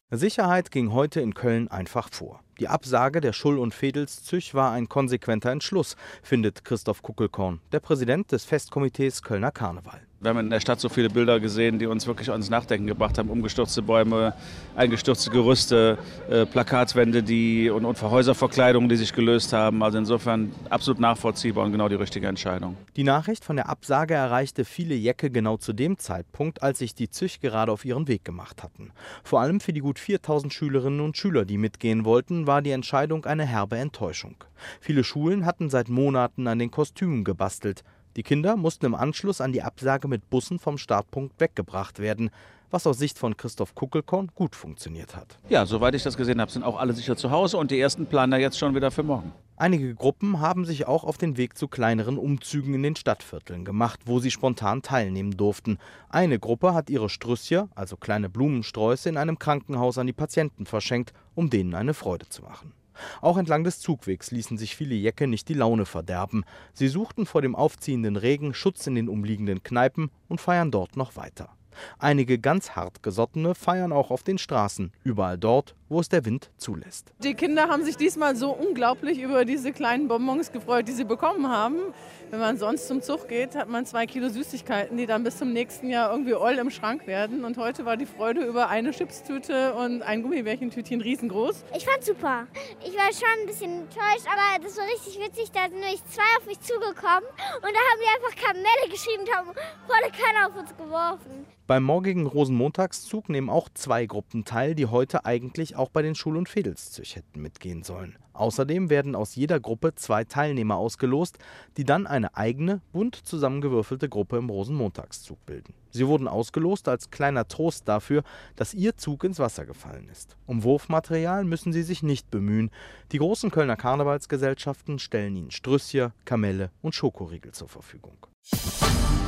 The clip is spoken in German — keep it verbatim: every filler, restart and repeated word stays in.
Sicherheit ging heute in Köln einfach vor. Die Absage der Schull- und Vedelszüch war ein konsequenter Entschluss, findet Christoph Kuckelkorn, der Präsident des Festkomitees Kölner Karneval. Wir haben in der Stadt so viele Bilder gesehen, die uns wirklich ans Nachdenken gebracht haben. Umgestürzte Bäume, eingestürzte Gerüste, äh, Plakatwände die, und, und Häuserverkleidungen, die sich gelöst haben. Also insofern absolut nachvollziehbar und genau die richtige Entscheidung. Die Nachricht von der Absage erreichte viele Jecke genau zu dem Zeitpunkt, als sich die Züch gerade auf ihren Weg gemacht hatten. Vor allem für die gut viertausend Schülerinnen und Schüler, die mitgehen wollten, war die Entscheidung eine herbe Enttäuschung. Viele Schulen hatten seit Monaten an den Kostümen gebastelt. Die Kinder mussten im Anschluss an die Absage mit Bussen vom Startpunkt weggebracht werden, was aus Sicht von Christoph Kuckelkorn gut funktioniert hat. Ja, soweit ich das gesehen habe, sind auch alle sicher zu Hause und die ersten planen da jetzt schon wieder für morgen. Einige Gruppen haben sich auch auf den Weg zu kleineren Umzügen in den Stadtvierteln gemacht, wo sie spontan teilnehmen durften. Eine Gruppe hat ihre Strüsschen, also kleine Blumensträuße, in einem Krankenhaus an die Patienten verschenkt, um denen eine Freude zu machen. Auch entlang des Zugwegs ließen sich viele Jecke nicht die Laune verderben. Sie suchten vor dem aufziehenden Regen Schutz in den umliegenden Kneipen und feiern dort noch weiter. Einige ganz hartgesottene feiern auch auf den Straßen, überall dort, wo es der Wind zulässt. Die Kinder haben sich diesmal so unglaublich über diese kleinen Bonbons gefreut, die sie bekommen haben. Wenn man sonst zum Zug geht, hat man zwei Kilo Süßigkeiten, die dann bis zum nächsten Jahr irgendwie oll im Schrank werden. Und heute war die Freude über eine Chipstüte und ein Gummibärchentütchen riesengroß. Ich fand's super. Ich war schon ein bisschen enttäuscht, aber das war richtig witzig. Da sind nämlich zwei auf mich zugekommen und da haben die einfach Kamelle geschrieben und haben volle Kanne auf uns geworfen. Beim morgigen Rosenmontagszug nehmen auch zwei Gruppen teil, die heute eigentlich auch bei den Schul- und Vedelszüch hätten mitgehen sollen. Außerdem werden aus jeder Gruppe zwei Teilnehmer ausgelost, die dann eine eigene, bunt zusammengewürfelte Gruppe im Rosenmontagszug bilden. Sie wurden ausgelost als kleiner Trost dafür, dass ihr Zug ins Wasser gefallen ist. Um Wurfmaterial müssen sie sich nicht bemühen. Die großen Kölner Karnevalsgesellschaften stellen ihnen Strüsschen, Kamelle und Schokoriegel zur Verfügung.